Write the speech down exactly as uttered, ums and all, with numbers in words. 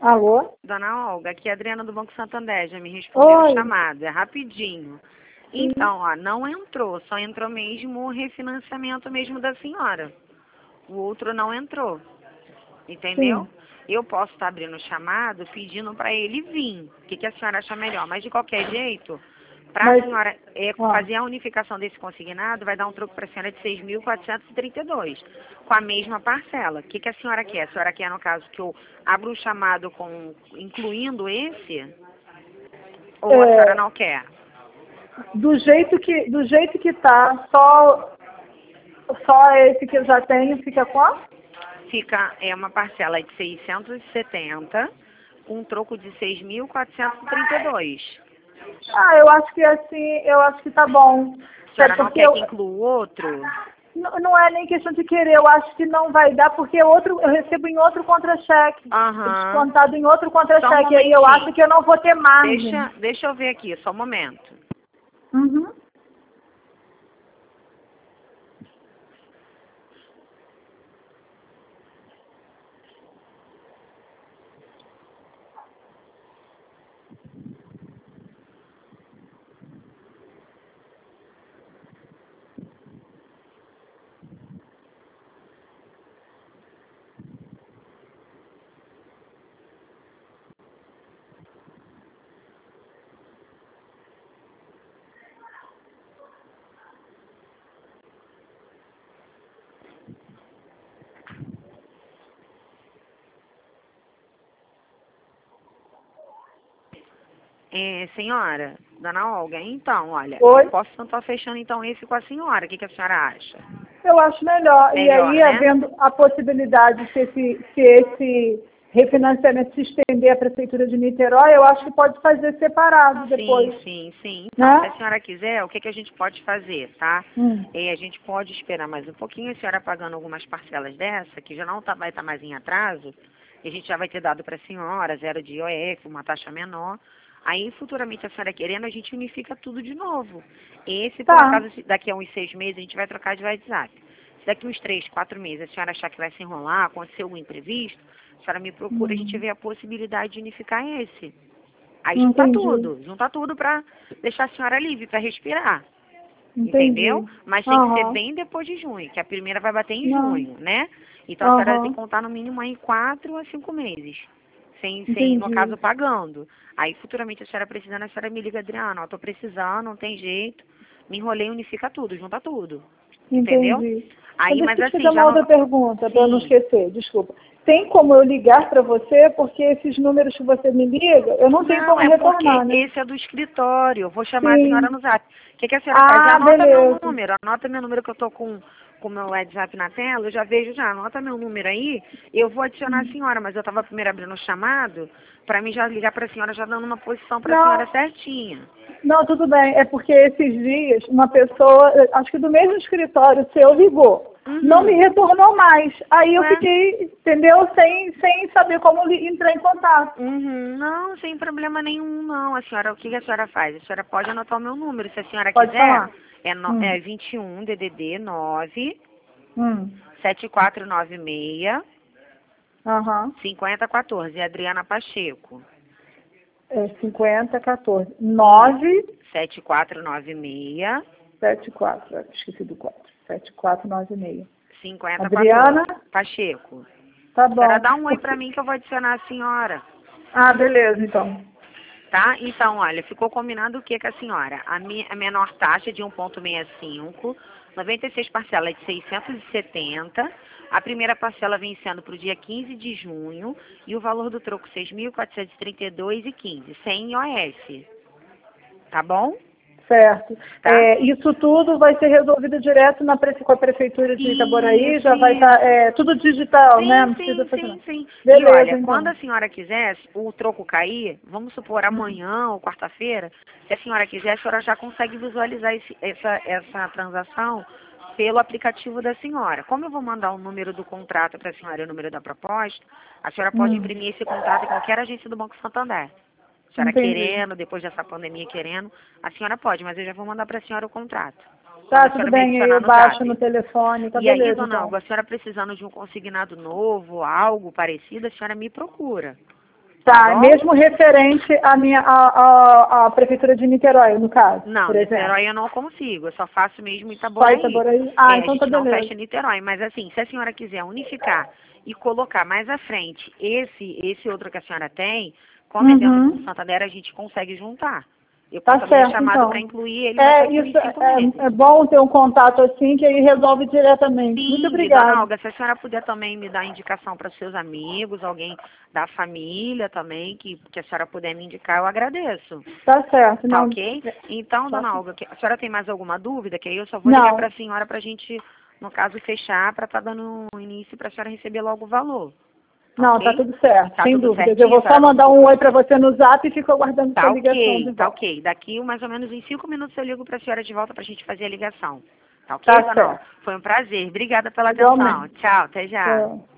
Alô? Dona Olga, aqui é a Adriana do Banco Santander, já me respondeu Oi. a chamada, é rapidinho. Então, ó, não entrou, só entrou mesmo o refinanciamento mesmo da senhora. O outro não entrou, entendeu? Sim. Eu posso estar abrindo o chamado pedindo para ele vir. O que, que a senhora acha melhor? Mas de qualquer jeito, para a Mas, senhora é, ó, fazer a unificação desse consignado, vai dar um troco para a senhora de seis mil quatrocentos e trinta e dois, com a mesma parcela. O que, que a senhora quer? A senhora quer, no caso, que eu abra o chamado com, incluindo esse? Ou a senhora é, não quer? do jeito que do jeito que tá, só, só esse que eu já tenho fica quanto? Fica é uma parcela de seiscentos e setenta, com um troco de seis mil quatrocentos e trinta e dois. Ah, eu acho que assim, eu acho que tá bom. A É senhora não porque quer eu, que inclua o outro? não, não é nem questão de querer, eu acho que não vai dar, porque outro, eu recebo em outro contra-cheque. Aham. Descontado em outro Só um contra-cheque. Aí eu acho momentinho. que eu não vou ter margem. Deixa, deixa eu ver aqui, só um momento. Uhum. É, senhora, dona Olga, então, olha, eu Oi? posso estar fechando então esse com a senhora. O que, que a senhora acha? Eu acho melhor. E Melhor, aí, né? havendo a possibilidade se esse, se esse refinanciamento se estender à Prefeitura de Niterói, eu acho que pode fazer separado depois. Sim, sim, sim. Então, se a Né? senhora quiser, o que, que a gente pode fazer, tá? Hum. É, a gente pode esperar mais um pouquinho, a senhora pagando algumas parcelas dessa, que já não tá, vai estar mais em atraso, e a gente já vai ter dado para a senhora, zero de I O F, uma taxa menor. Aí, futuramente, a senhora querendo, a gente unifica tudo de novo. Esse, por Tá. acaso, se daqui a uns seis meses, a gente vai trocar de WhatsApp. Se daqui uns três, quatro meses a senhora achar que vai se enrolar, aconteceu algum imprevisto, a senhora me procura, a gente Hum. vê a possibilidade de unificar esse. Aí junta Entendi. tudo, junta tudo pra deixar a senhora livre, pra respirar. Entendeu? Entendi. Mas tem que ser Aham. bem depois de junho, que a primeira vai bater em Não. junho, né? Então a senhora tem que Aham. contar no mínimo aí quatro a cinco meses. Sem, sem, no Entendi. caso, pagando. Aí futuramente a senhora precisando, a senhora me liga, Adriana, ó, tô precisando, não tem jeito. Me enrolei, unifica tudo, junta tudo. Entendeu? Entendi. Então, Aí, deixa mas eu te fazer assim, já uma não. outra pergunta, para eu não Sim. esquecer, desculpa. Tem como eu ligar para você, porque esses números que você me liga, eu não tenho Não, como é porque retornar, né? esse é do escritório. Eu vou chamar a senhora Sim. no zap. O que, que a senhora faz? Já Ah, anota meu beleza. número. Anota meu número que eu tô com com o meu WhatsApp na tela. Eu já vejo já. Anota meu número aí. Eu vou adicionar a senhora. Mas eu estava primeiro abrindo o chamado para mim já ligar para a senhora, já dando uma posição para a senhora Não, certinha. não, tudo bem. É porque esses dias, uma pessoa, acho que do mesmo escritório seu, ligou. Não me Uhum. retornou mais. Aí eu Ué? fiquei, entendeu? Sem, sem saber como li- entrar em contato. Uhum. Não, sem problema nenhum, não. A senhora, o que, que a senhora faz? A senhora pode anotar o meu número, se a senhora Pode quiser. falar. É, no, Hum, é vinte e um D D D nove hum, sete quatro nove seis aham. cinquenta quatorze, Adriana Pacheco. É cinquenta, quatorze. Isso. nove, sete quatro nove seis, sete, quatro. Esqueci do quatro. sete, quatro, nove, seis. cinquenta Adriana, quatorze. Pacheco. tá A senhora bom. dá um oi pra Porque- mim que eu vou adicionar a senhora. Ah, beleza, então. Tá? Então, olha, ficou combinado o que com a senhora? A, mi a menor taxa de um vírgula sessenta e cinco, noventa e seis parcelas de seiscentos e setenta, a primeira parcela vencendo para o dia quinze de junho e o valor do troco seis mil quatrocentos e trinta e dois reais e quinze, sem I O F. Tá bom? Certo. Tá? É, isso tudo vai ser resolvido direto na prefe- com a Prefeitura de Itaboraí, Isso, já vai estar isso. tudo digital, né? Sim, Não precisa sim, fazer sim, nada. sim. E Beleza, olha, quando então. a senhora quiser, o troco cair, vamos supor Hum, amanhã ou quarta-feira, se a senhora quiser, a senhora já consegue visualizar esse- essa, essa transação pelo aplicativo da senhora. Como eu vou mandar o número do contrato para a senhora e o número da proposta, a senhora pode hum, imprimir esse contrato em qualquer agência do Banco Santander. A senhora entendi. querendo, depois dessa pandemia querendo, a senhora pode, mas eu já vou mandar para a senhora o contrato. Quando Tá, a tudo senhora me bem, aí adicionar eu no baixo no zap. telefone, tá E aí, beleza, dona então. Alba, a senhora precisando de um consignado novo, algo parecido, a senhora me procura. Tá, bom? mesmo referente à minha, à, à, à Prefeitura de Niterói, no caso, Não, por exemplo. Niterói eu não consigo, eu só faço mesmo Só Itaboraí. Itaboraí? Ah, É, então a tá gente não beleza. fecha Niterói, mas assim, se a senhora quiser unificar e colocar mais à frente esse, esse outro que a senhora tem, como é dentro Uhum. do Santander, a gente consegue juntar. Eu Tá posso abrir a certo, chamada então. para incluir ele, mas É, só incluir isso cinco é, meses. é bom ter um contato assim, que aí resolve diretamente. Muito Sim, e dona obrigada. Olga, se a senhora puder também me dar indicação para seus amigos, alguém da família também, que, que a senhora puder me indicar, eu agradeço. Tá certo. Tá Não, ok? Então, tá- dona Olga, que- a senhora tem mais alguma dúvida? Que aí eu só vou ligar para não, a senhora para a gente, no caso, fechar, para estar dando um início para a senhora receber logo o valor. Tá não, tá ok? tudo certo, Tá sem tudo dúvidas. Eu certinho, a vou só senhora não mandar ficou... um oi para você no zap e fico aguardando Tá sua ligação de ok, tá volta. ok. Daqui, mais ou menos, em cinco minutos eu ligo para a senhora de volta para a gente fazer a ligação. Tá ok, Tá dona Olga? certo. Foi um prazer. Obrigada pela atenção. Igualmente. Tchau, até já. Tchau.